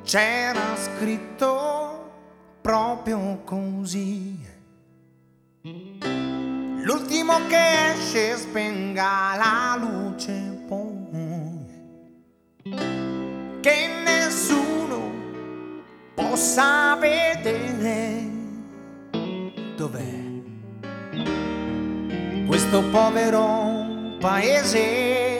c'era scritto proprio così. L'ultimo che esce spenga la luce poi, che nessuno possa vedere. Dov'è questo povero paese?